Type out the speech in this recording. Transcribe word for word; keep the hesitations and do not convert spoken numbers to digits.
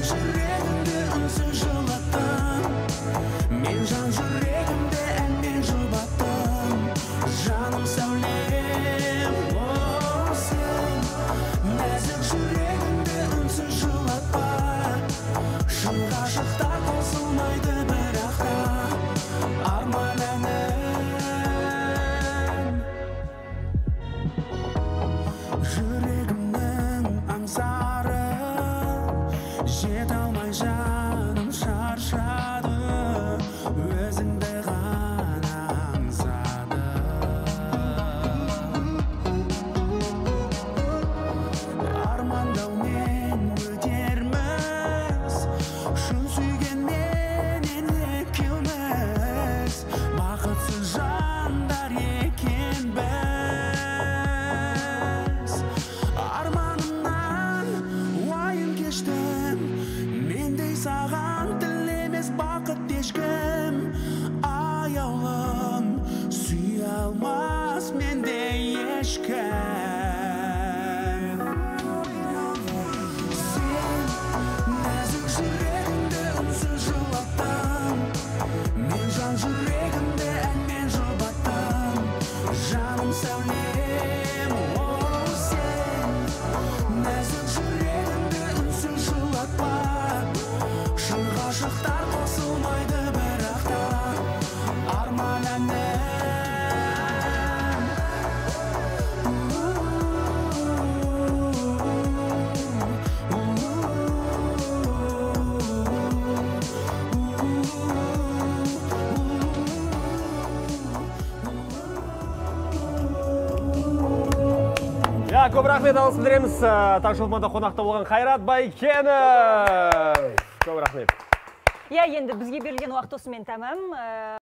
жүрегімді үнсіз жылаттың, мен жан жүрегімді әнмен жұбаттым. Жаным сәулем, оу сен, нәзік жүрегімді үнсіз жылатпа. Шын ғашықтар қосылмайды бірақ та арман әнім. Жүрегімнің аңсары жете алмай жаным шаршады, өзіңді ғана аңсады. Армандаумен өтерміз, шын сүйгенменен екеуміз, бақытсыз жандар екенбіз. Арманымнан уайым кештім, мендей саған тілемес бақыт ешкім. Аяулым, сүйе алмас мендей ешкім. Сен нәзік жүрегімді үнсіз жылаттың, мен жан жүрегімді әнмен жұбаттым. Жаным сәулем, оу сен, нәзік жүрегімді үнсіз жылатпа. Шын ғашықтар қосылмайды бірақ та арман әнім. Я, көп рахмет, алғыс білдіреміз. Таңшолпанда қонақта болған Қайрат Байкенов. Көп рахмет. Я, енді бізге берілген уақыт осымен тәмам.